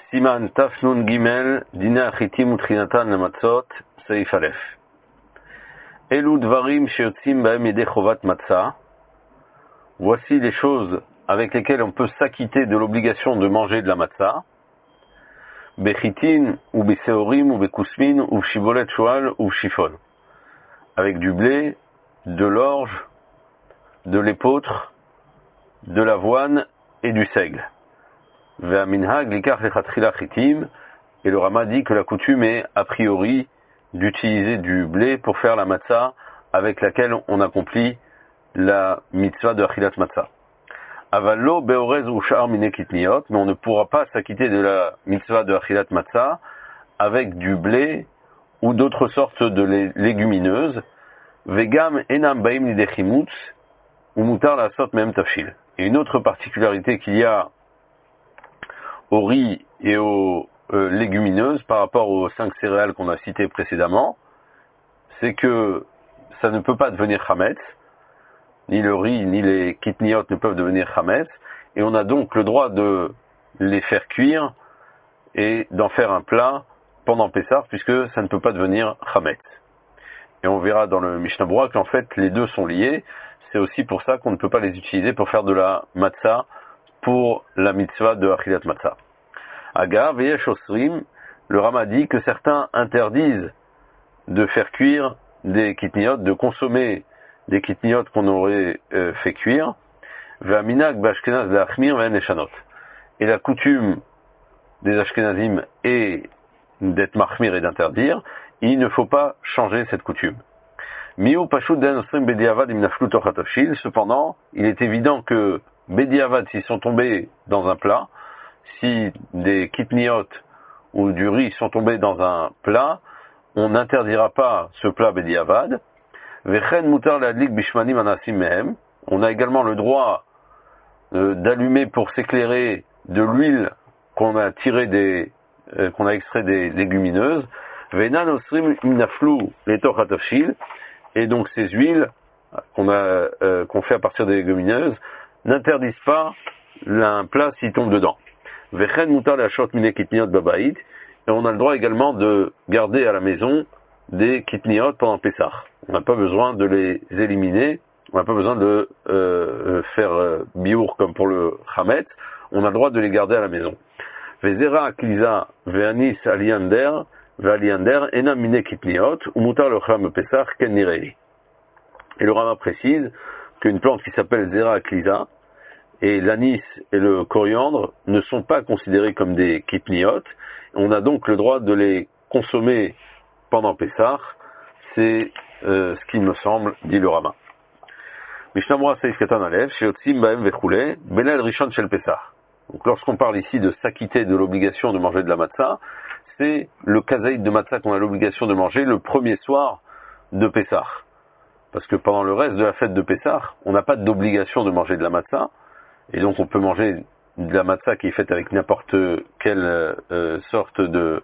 Siman Taf Nun Gimel, Dina Achitim Utrinatan Lamatzot, Seif Aleph. Elu Dvarim Sheyotzim Bahem Yedei Chovat Matzah. Voici les choses avec lesquelles on peut s'acquitter de l'obligation de manger de la matzah. Bechitin, ou Beseorim, ou Bekusmin, ou Shibolet Shoal, ou Shifon. Avec du blé, de l'orge, de l'épeautre, de l'avoine et du seigle. Ve'aminhag likach lechatchila chitim, et le Rama dit que la coutume est a priori d'utiliser du blé pour faire la matzah avec laquelle on accomplit la mitzvah de achilat matzah. Avallo beorez ou shar mine kitniot, mais on ne pourra pas s'acquitter de la mitzvah de achilat matzah avec du blé ou d'autres sortes de légumineuses. Vegam enam baim lidechimutz ou mutar la sot mem tafshil. Et une autre particularité qu'il y a au riz et aux légumineuses par rapport aux 5 céréales qu'on a citées précédemment, c'est que ça ne peut pas devenir chametz, ni le riz ni les kitniot ne peuvent devenir chametz, et on a donc le droit de les faire cuire et d'en faire un plat pendant Pessah, puisque ça ne peut pas devenir chametz. Et on verra dans le Mishnah Berurah qu'en fait les deux sont liés. C'est aussi pour ça qu'on ne peut pas les utiliser pour faire de la matzah pour la mitzvah de achilat matzah. Aga veyesh osrim, le Rama dit que certains interdisent de faire cuire des kitniot, de consommer des kitniot qu'on aurait fait cuire. Ve'aminag b'ashkenaz le'achmir ve'en leshanot. Et la coutume des ashkenazim est d'être machmir et d'interdire. Il ne faut pas changer cette coutume. Miu pashut den osrim bediavad im naflu toch hatafshil. Cependant, il est évident que bediavad, s'ils sont tombés dans un plat, si des kitniot ou du riz sont tombés dans un plat, on n'interdira pas ce plat bediavad. Vechen mutar leadlik bishmanim anasim mehem. On a également le droit d'allumer pour s'éclairer de l'huile qu'on a tirée qu'on a extrait des légumineuses. Venan osrim im naflu letoch hatafshil. Et donc ces huiles qu'on fait à partir des légumineuses n'interdisent pas un plat s'il tombe dedans. Vechen mutar leashot mine kitniot babait. Et on a le droit également de garder à la maison des kitniot pendant Pessah. On n'a pas besoin de les éliminer, on n'a pas besoin de faire biour comme pour le chametz, on a le droit de les garder à la maison. Vezera akliza ve'anis aliander ve'aliander enam mine kitniot ou mutar lecham Pessah ken nirei. Et le Rama précise qu'une plante qui s'appelle Zera akliza et l'anis et le coriandre ne sont pas considérés comme des kitniot. On a donc le droit de les consommer pendant Pessah. C'est ce qui me semble, dit le Rama. Mishnah Berurah Seif Katan Aleph, Sheyotzim Bahem Vechule, Belel Rishon Shel Pessah. Donc lorsqu'on parle ici de s'acquitter de l'obligation de manger de la matzah, c'est le kazaïd de matzah qu'on a l'obligation de manger le premier soir de Pessah. Parce que pendant le reste de la fête de Pessah, on n'a pas d'obligation de manger de la matzah, et donc on peut manger de la matzah qui est faite avec n'importe quelle sorte que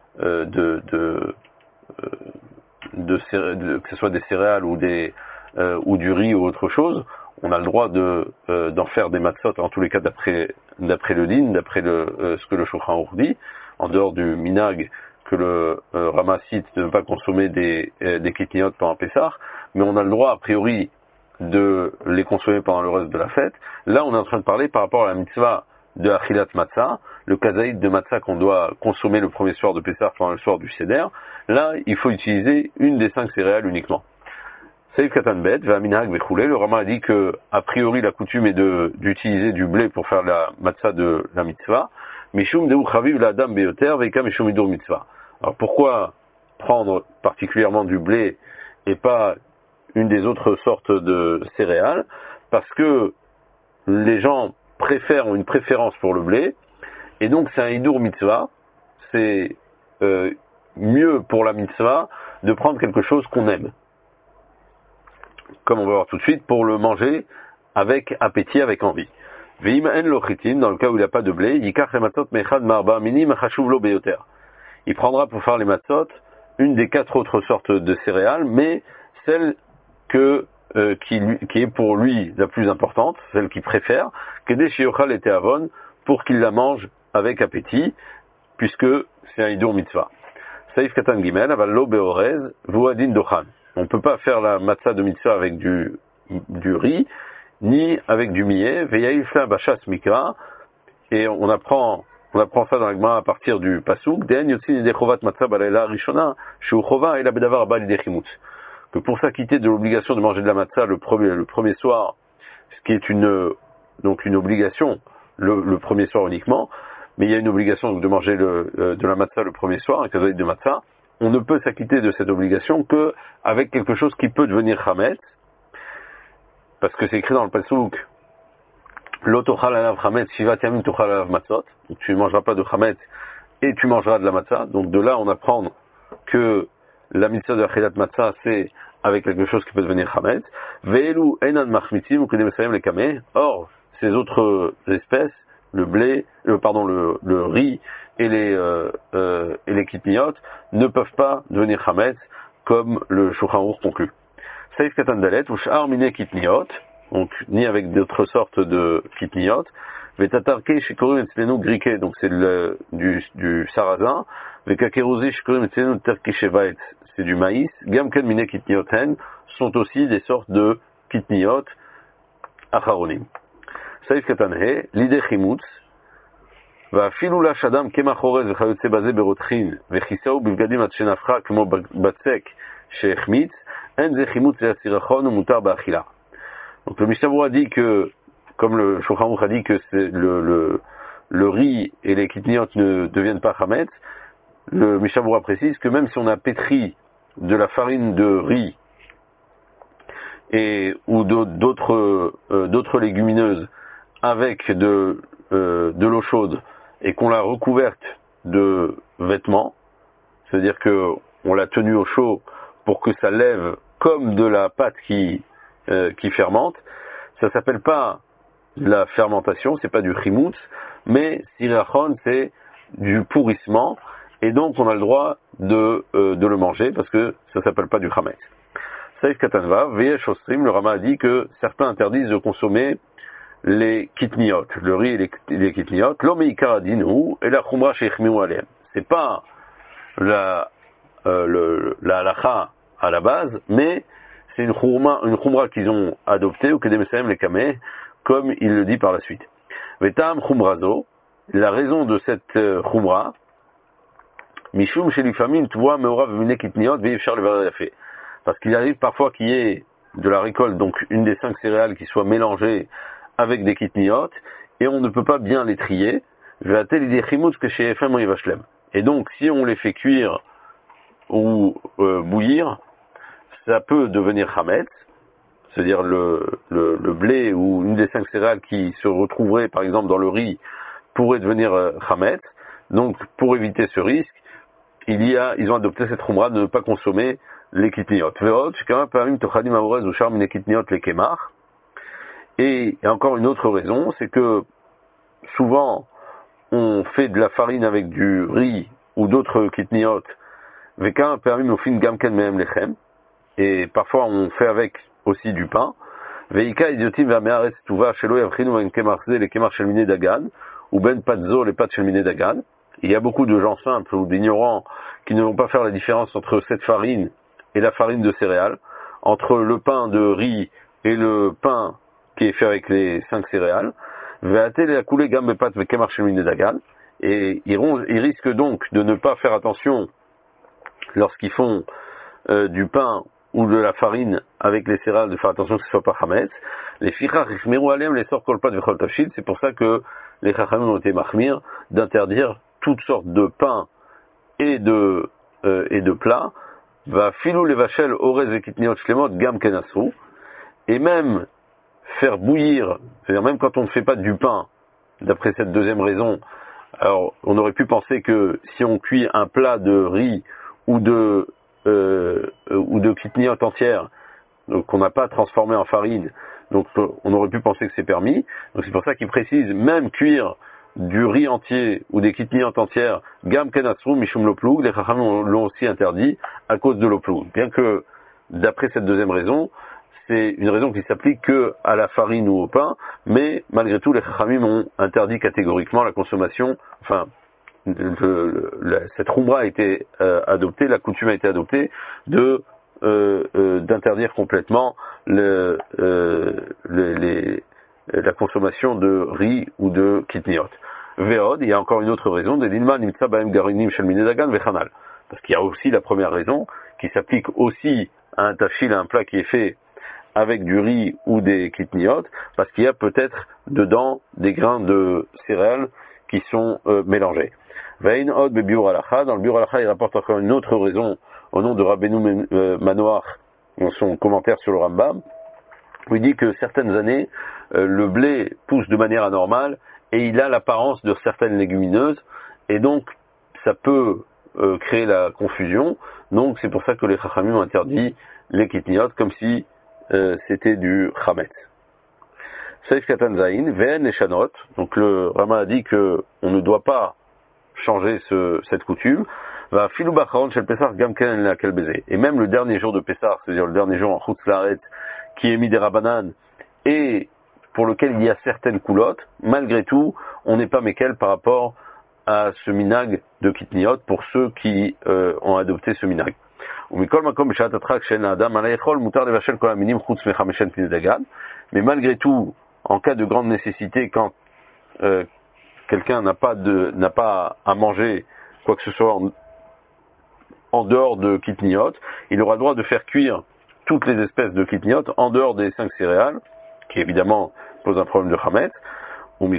ce soit des céréales ou du riz ou autre chose. On a le droit d'en faire des matzot, en tous les cas d'après le din, d'après ce que le Shulchan Aruch dit, en dehors du minag que le Rama cite de ne pas consommer des kitniot pendant Pessah, mais on a le droit a priori de les consommer pendant le reste de la fête. Là on est en train de parler par rapport à la mitzvah de achilat matzah, le kazaïd de matzah qu'on doit consommer le premier soir de Pessah pendant le soir du Seder. Là il faut utiliser une des 5 céréales uniquement. Seif Katan Bet, Ve'aminhag Vechule, le Rama a dit que, a priori, la coutume est d'utiliser du blé pour faire la matzah de la mitzvah. Mishum Deu Chaviv la Adam Beyoter, Veika Mishum Idur Mitzvah. Alors pourquoi prendre particulièrement du blé et pas une des autres sortes de céréales? Parce que les gens ont une préférence pour le blé, et donc c'est un Idur Mitzvah. C'est mieux pour la mitzvah de prendre quelque chose qu'on aime. Comme on va voir tout de suite, pour le manger avec appétit, avec envie. Ve'im en lochitim, dans le cas où il n'y a pas de blé, yikach le matzot mechad marba minim chashuv lo beyoter. Il prendra pour faire les matzot une des 4 autres sortes de céréales, mais celle qui est pour lui la plus importante, celle qu'il préfère, que des shiochal et teavon, pour qu'il la mange avec appétit. puisque c'est un hidur mitzvah. Saïf katan gimel, aval lo beorez, vuadin dochan. On ne peut pas faire la matzah de mitzvah avec du riz, ni avec du millet, veyaïl fin bachas mikra, et on apprend ça dans la Gemara à partir du pasuk, den yotzin idechovat matzah balayla rishona, shu chova et la bedavar abal idechimut. Que pour s'acquitter de l'obligation de manger de la matzah le premier soir, ce qui est une obligation, le premier soir uniquement, mais il y a une obligation donc, de manger de la matzah le premier soir, un kazaït de matzah, on ne peut s'acquitter de cette obligation que avec quelque chose qui peut devenir chametz, parce que c'est écrit dans le pasuk, Lo tochal alav chametz, shivat yamim tochal alav matzot, donc tu ne mangeras pas de chametz et tu mangeras de la matzah. Donc de là on apprend que la mitzvah de achilat matzah c'est avec quelque chose qui peut devenir chametz. Ve'elu enan machmitzim ou kedem esayem lekame. Or ces autres espèces, le blé, le riz et les kitniot ne peuvent pas devenir chametz comme le Shulchan Aruch conclut. Saïf katan dalet ou sh'ar mine kitniot, donc ni avec d'autres sortes de kitniot. Vetatarke shikorim etzlenu grike, donc c'est du sarrasin. Vekakeruzi shikorim etzlenu terke shevaetz, c'est du maïs. Gamken mine kitnioten sont aussi des sortes de kitniot acharonim. Saïf katan he, l'idée chimutz, ואפילו לשדם קמח אורז וכיוצא בזה ברותחין וכיסהו בבגדים עד שנפחה כמו בצק שהחמיץ, אין זה חימוץ והסירחון ומותר באכילה. Donc le Mishnah Berurah dit que, comme le Shulchan Aruch a dit que c'est le riz et les kitniot ne deviennent pas chametz, le Mishnah Berurah précise que même si on a pétri de la farine de riz ou d'autres légumineuses avec de l'eau chaude et qu'on l'a recouverte de vêtements, c'est-à-dire que on l'a tenue au chaud pour que ça lève comme de la pâte qui fermente, ça s'appelle pas la fermentation, c'est pas du chimoutz, mais sirachon, c'est du pourrissement, et donc on a le droit de le manger parce que ça s'appelle pas du chametz. Saïf katanva, veyesh osrim, le Rama a dit que certains interdisent de consommer les kitniot, le riz et les kitniot, l'omeikar adinu et la khumra sheichmiu alem. C'est pas la halacha à la base, mais c'est une khumra qu'ils ont adoptée, ou kedem esayem les kameh, comme il le dit par la suite. Vetam khumrazo, la raison de cette khumra, mishum shelifamim tvoa meorav mine kitniot ve'efshar levarer yafeh. Parce qu'il arrive parfois qu'il y ait de la récolte, donc une des 5 céréales qui soit mélangée avec des kitniot, et on ne peut pas bien les trier. Et donc, si on les fait cuire ou bouillir, ça peut devenir chametz, c'est-à-dire le blé ou une des 5 céréales qui se retrouverait par exemple dans le riz pourrait devenir chametz. Donc, pour éviter ce risque, ils ont adopté cette khumra de ne pas consommer les kitniot. Et encore une autre raison, c'est que souvent on fait de la farine avec du riz ou d'autres kitniot, et parfois on fait avec aussi du pain. Il y a beaucoup de gens simples ou d'ignorants qui ne vont pas faire la différence entre cette farine et la farine de céréales, entre le pain de riz et le pain qui est fait avec les 5 céréales, et ils risquent donc de ne pas faire attention lorsqu'ils font du pain ou de la farine avec les céréales, de faire attention que ce soit pas chametz. Les fichach ichmeru alem les sort kolpat vechol tafshil, c'est pour ça que les chachamim ont été machmir d'interdire toutes sortes de pain et de plats. Va filou levachel orez vekitniot shlemot gam kenasru, et même faire bouillir, c'est-à-dire même quand on ne fait pas du pain, d'après cette deuxième raison, alors on aurait pu penser que si on cuit un plat de riz ou de kitniot entière, donc qu'on n'a pas transformé en farine, donc on aurait pu penser que c'est permis. Donc c'est pour ça qu'il précise, même cuire du riz entier ou des kitniot entières, gam kenasru mishum loplug, les chachamim l'ont aussi interdit à cause de l'oplug. Bien que d'après cette deuxième raison, c'est une raison qui s'applique que à la farine ou au pain, mais malgré tout, les chachamim ont interdit catégoriquement la consommation, enfin, cette Khumra a été adoptée, la coutume a été adoptée d'interdire complètement la consommation de riz ou de kitniot. Ve'od, il y a encore une autre raison, parce qu'il y a aussi la première raison qui s'applique aussi à un tafshil, à un plat qui est fait avec du riz ou des kitniot, parce qu'il y a peut-être dedans des grains de céréales qui sont mélangés. Ve'in od bebiur halacha, dans le biur halacha il rapporte encore une autre raison au nom de Rabbeinu Manoach dans son commentaire sur le Rambam, où il dit que certaines années le blé pousse de manière anormale et il a l'apparence de certaines légumineuses, et donc ça peut créer la confusion. Donc c'est pour ça que les Chachamim ont interdit les kitniot comme si c'était du chametz. Saif Katan Zain, Ven et Shanot. Donc le Rama a dit que on ne doit pas changer cette coutume. Va filou bacharon shel Pesach gam ken lakel baiser. Et même le dernier jour de Pesach, c'est-à-dire le dernier jour en Chutz Laaretz, qui est mis des rabanan et pour lequel il y a certaines coulottes, malgré tout, on n'est pas méquel par rapport à ce minag de kitniot pour ceux qui ont adopté ce minag. Mais malgré tout, en cas de grande nécessité, quand quelqu'un n'a pas à manger quoi que ce soit en dehors de kitniot, il aura le droit de faire cuire toutes les espèces de kitniot en dehors des 5 céréales, qui évidemment pose un problème de chametz. Mais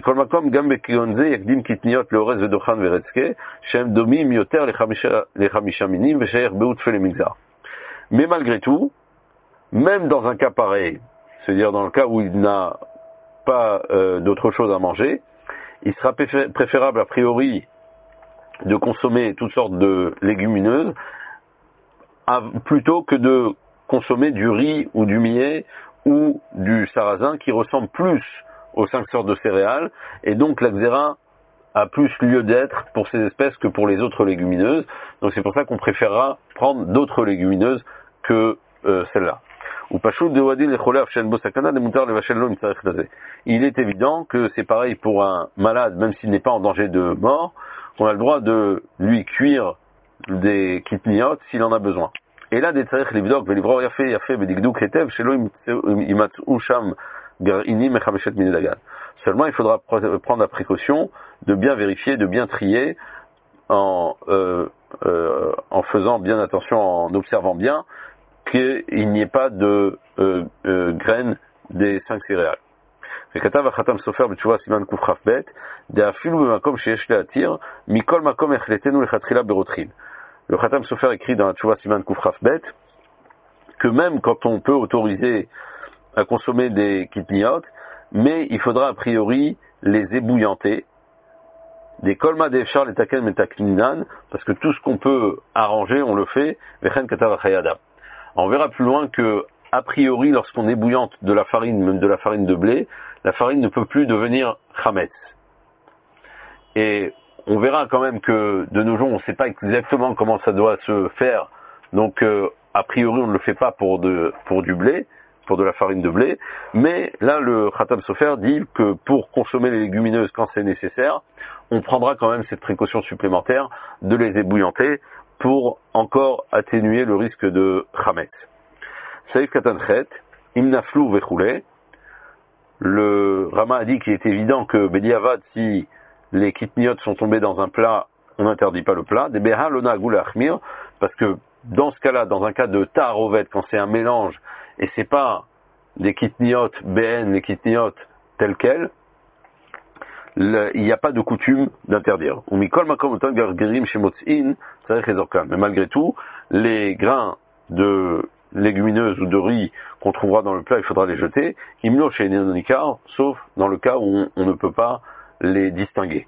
malgré tout, même dans un cas pareil, c'est-à-dire dans le cas où il n'a pas d'autre chose à manger, il sera préférable a priori de consommer toutes sortes de légumineuses plutôt que de consommer du riz ou du millet ou du sarrasin qui ressemble plus aux 5 sortes de céréales, et donc la xéra a plus lieu d'être pour ces espèces que pour les autres légumineuses. Donc c'est pour ça qu'on préférera prendre d'autres légumineuses que celle-là. Il est évident que c'est pareil pour un malade, même s'il n'est pas en danger de mort, qu'on a le droit de lui cuire des kitniot s'il en a besoin. Et là, des tzarech libdok, velivro yafé, bedigduk hetev, shelo imatzu sham gar'inim mechameshet minedagan. Seulement, il faudra prendre la précaution de bien vérifier, de bien trier, en faisant bien attention, en observant bien, qu'il n'y ait pas de graines des 5 céréales. וכתב החתם סופר בתשובה סימן קכ"ב, דאפילו במקום שיש להתיר, מכל מקום החלטנו לכתחילה ברותחין. Le Khatam Sofer écrit dans la Tchouva Siman Kufraf Bet que même quand on peut autoriser à consommer des kitniot, mais il faudra a priori les ébouillanter, des kolma defshar les taken metakninan, parce que tout ce qu'on peut arranger, on le fait, vechen katav achayadam. On verra plus loin que, a priori, lorsqu'on ébouillante de la farine, même de la farine de blé, la farine ne peut plus devenir chametz. Et on verra quand même que de nos jours, on ne sait pas exactement comment ça doit se faire. Donc, a priori, on ne le fait pas pour du blé, pour de la farine de blé. Mais là, le Khatam Sofer dit que pour consommer les légumineuses quand c'est nécessaire, on prendra quand même cette précaution supplémentaire de les ébouillanter pour encore atténuer le risque de chametz. Saïf Katanchet, Imnaflou Vechoulé. Le Rama a dit qu'il est évident que Bediavad, si les kitniot sont tombés dans un plat, on n'interdit pas le plat. Des Beha Lona Goula Achmir, parce que dans ce cas-là, dans un cas de Taharovet, quand c'est un mélange, et c'est pas des kitniot BN, les kitniot tels quels, il n'y a pas de coutume d'interdire. Mais malgré tout, les grains de légumineuses ou de riz qu'on trouvera dans le plat, il faudra les jeter, sauf dans le cas où on ne peut pas les distinguer.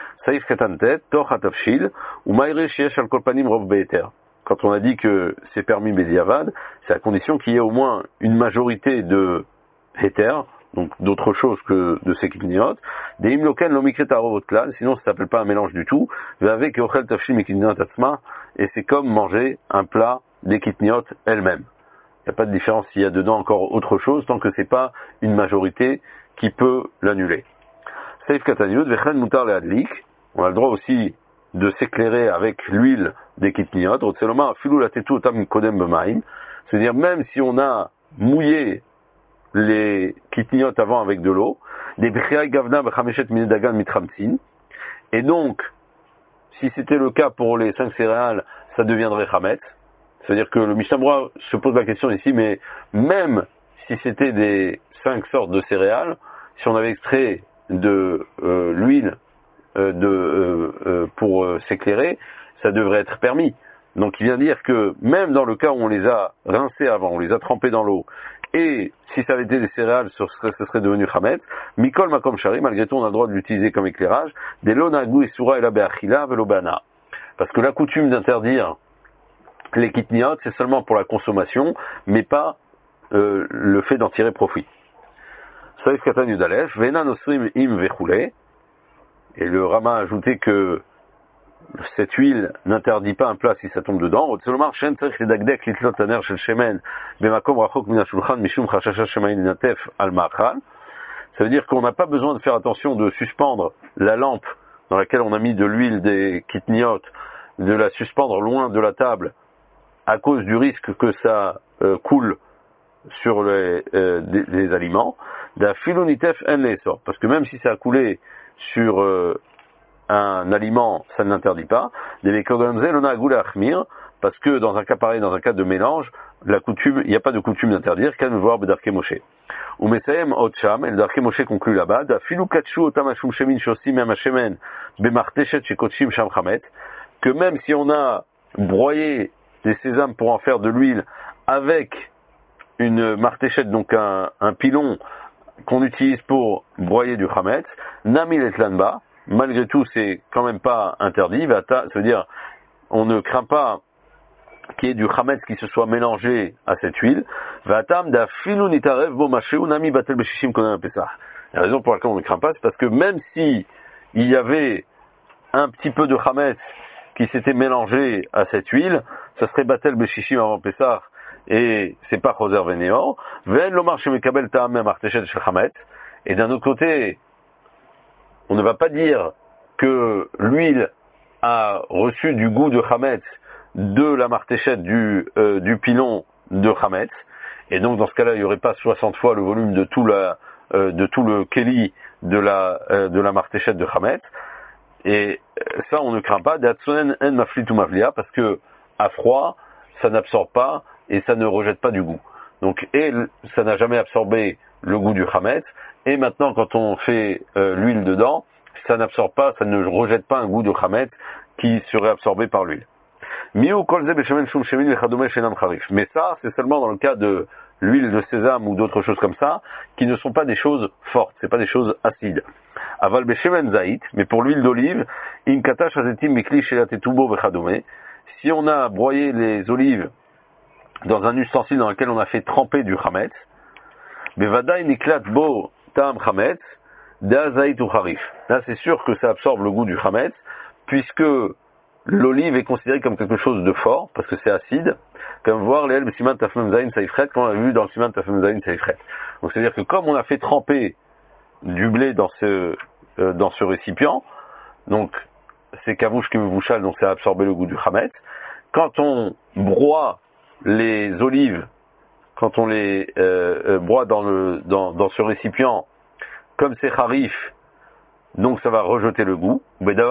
Quand on a dit que c'est permis Bédiavad, c'est à condition qu'il y ait au moins une majorité de héter, donc d'autres choses que de ces kitniot, des imloken l'omikret arovotklal, sinon ça s'appelle pas un mélange du tout, avec ochel tafshim et kitniot atzma, et c'est comme manger un plat des kitniot elles-mêmes. Il n'y a pas de différence s'il y a dedans encore autre chose, tant que c'est pas une majorité qui peut l'annuler. Saif kataniut, vechen mutar leadlik, on a le droit aussi de s'éclairer avec l'huile des kitniot, c'est-à-dire même si on a mouillé les kitniot avant avec de l'eau, et donc, si c'était le cas pour les 5 céréales, ça deviendrait chametz. C'est-à-dire que le Mishnah Berurah se pose la question ici, mais même si c'était des 5 sortes de céréales, si on avait extrait de l'huile pour s'éclairer, ça devrait être permis. Donc il vient dire que même dans le cas où on les a rincés avant, on les a trempés dans l'eau, et si ça avait été des céréales, ce serait devenu chametz. Mikol makom shari, malgré tout on a le droit de l'utiliser comme éclairage. Des lonagu et sura et la beachila velobana. Parce que la coutume d'interdire les kitniot, c'est seulement pour la consommation, mais pas le fait d'en tirer profit. Saïf katan yudalef, vena nosrim im vechule. Et le Rama a ajouté que cette huile n'interdit pas un plat si ça tombe dedans. Ça veut dire qu'on n'a pas besoin de faire attention de suspendre la lampe dans laquelle on a mis de l'huile des kitniot, de la suspendre loin de la table à cause du risque que ça coule sur les aliments. Parce que même si ça a coulé sur un aliment, ça ne l'interdit pas. Parce que dans un cas pareil, dans un cas de mélange, la coutume, il n'y a pas de coutume d'interdire. Qu'à me voir Bedarke Moshe. Ou Mesayem Otcham, et le Darke Moshe conclut là-bas. Que même si on a broyé des sésames pour en faire de l'huile avec une martéchette, donc un pilon qu'on utilise pour broyer du chametz, namil et lanba, malgré tout c'est quand même pas interdit, ça veut dire on ne craint pas qu'il y ait du chametz qui se soit mélangé à cette huile. La raison pour laquelle on ne craint pas, c'est parce que même si il y avait un petit peu de chametz qui s'était mélangé à cette huile, ça serait batel beshishim avant Pessah, et c'est pas choser venéor. Et d'un autre côté, on ne va pas dire que l'huile a reçu du goût de chametz de la martéchette du pilon de chametz, et donc dans ce cas-là, il n'y aurait pas 60 fois le volume de tout le keli de la martéchette de chametz. Et ça, on ne craint pas. Parce que à froid, ça n'absorbe pas et ça ne rejette pas du goût. Donc, et ça n'a jamais absorbé le goût du chametz. Et maintenant, quand on fait l'huile dedans, ça n'absorbe pas, ça ne rejette pas un goût de chametz qui serait absorbé par l'huile. Mais ça, c'est seulement dans le cas de l'huile de sésame ou d'autres choses comme ça, qui ne sont pas des choses fortes, c'est pas des choses acides. Aval beshemen zait, mais pour l'huile d'olive, inkatash azetim mikli shelatetubo vechadome. Si on a broyé les olives dans un ustensile dans lequel on a fait tremper du chametz, bevadai niklat bo tam chametz, da zait ou harif. Là, c'est sûr que ça absorbe le goût du chametz, puisque l'olive est considérée comme quelque chose de fort, parce que c'est acide, comme voir les siman tafmem zayin saifret, comme on a vu dans le siman tafmem zayin saifret. Donc c'est-à-dire que comme on a fait tremper du blé dans ce récipient, donc c'est kavouche qui me bouchale, donc ça a absorbé le goût du chametz. Quand on broie les olives, quand on les broie dans ce récipient, comme c'est harif, donc ça va rejeter le goût.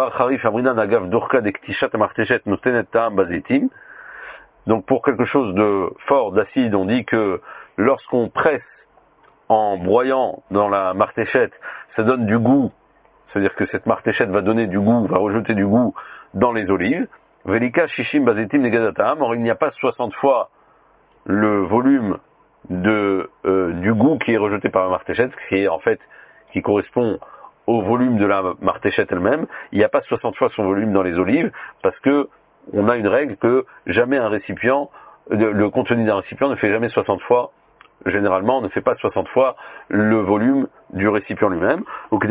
Donc pour quelque chose de fort, d'acide, on dit que lorsqu'on presse en broyant dans la martéchette, ça donne du goût, c'est-à-dire que cette martéchette va donner du goût, va rejeter du goût dans les olives. Velika shishim bazetim negadatam. Or il n'y a pas 60 fois le volume du goût qui est rejeté par la martéchette, qui correspond au volume de la martéchette elle-même. Il n'y a pas 60 fois son volume dans les olives, parce que on a une règle que jamais un récipient, le contenu d'un récipient ne fait jamais 60 fois, généralement on ne fait pas 60 fois le volume du récipient lui-même. Donc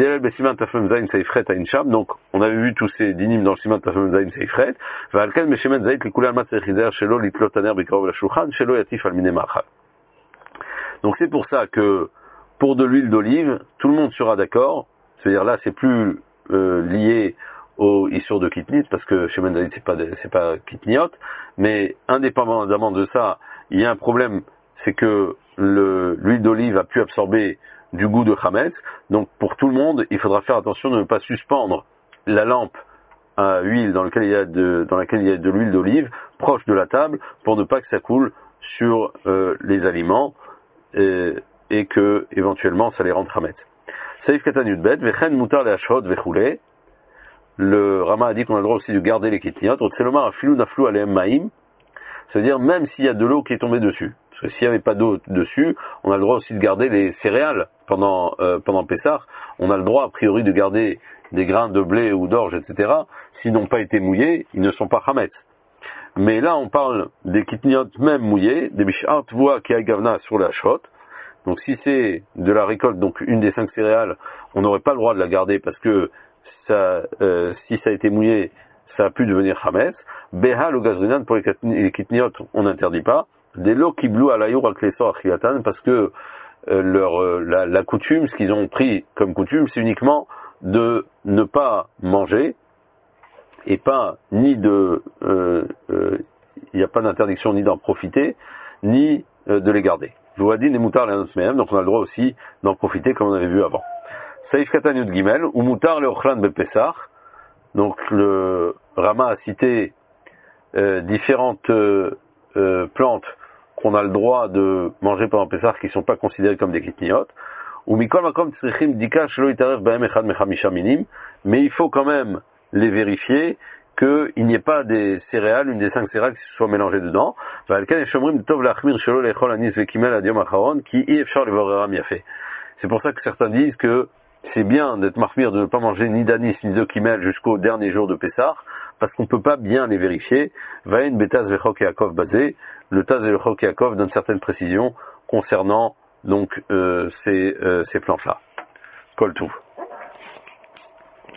on avait vu tous ces dynimes dans le siman tafem zayin seifret. Donc c'est pour ça que pour de l'huile d'olive, tout le monde sera d'accord. C'est-à-dire là, c'est plus lié au Issour de Kitnit, parce que chez Mendalit c'est pas Kitniot, mais indépendamment de ça, il y a un problème, c'est que l'huile d'olive a pu absorber du goût de Chametz, donc pour tout le monde, il faudra faire attention de ne pas suspendre la lampe à huile dans laquelle il y a de l'huile d'olive proche de la table pour ne pas que ça coule sur les aliments et que éventuellement ça les rende Chametz. Saïf Katan Yudbet, Vechen Mutar le Hashot Vechule. Le Rama a dit qu'on a le droit aussi de garder les kitniot. Otselomar Afilou Naflou Aleem Maïm. C'est-à-dire même s'il y a de l'eau qui est tombée dessus. Parce que s'il n'y avait pas d'eau dessus, on a le droit aussi de garder les céréales pendant Pessah. On a le droit a priori de garder des grains de blé ou d'orge, etc. S'ils n'ont pas été mouillés, ils ne sont pas chametz. Mais là, on parle des kitniot même mouillés, des bishart voix qui a gavna sur la shot. Donc si c'est de la récolte, donc une des 5 céréales, on n'aurait pas le droit de la garder parce que ça, si ça a été mouillé, ça a pu devenir chametz. Behal ou gazrinan pour les kitniot, on n'interdit pas. Des lots qui blou à l'ayour avec les sorts achilatan parce que la coutume, ce qu'ils ont pris comme coutume, c'est uniquement de ne pas manger et pas ni de, il n'y a pas d'interdiction ni d'en profiter ni de les garder. Jouadin et moutar les même, donc on a le droit aussi d'en profiter comme on avait vu avant. Saïf Katan Yud Gimel ou moutar le ochlan bepesach. Donc le Rama a cité différentes plantes qu'on a le droit de manger pendant Pessah qui ne sont pas considérées comme des kitniot. Ou mikol makom tzrichim dika shelo yitarev bahem echad mechamisha minim. Mais il faut quand même les vérifier qu'il n'y ait pas des céréales, une des 5 céréales qui se soient mélangées dedans. C'est pour ça que certains disent que c'est bien d'être marmir, de ne pas manger ni d'anis ni de kimel jusqu'au dernier jour de Pessah, parce qu'on ne peut pas bien les vérifier. Vaïn betaz vechok Yaakov basé, le taz et le chok Yaakov donnent certaines précisions concernant donc ces planches-là. Kol Touv.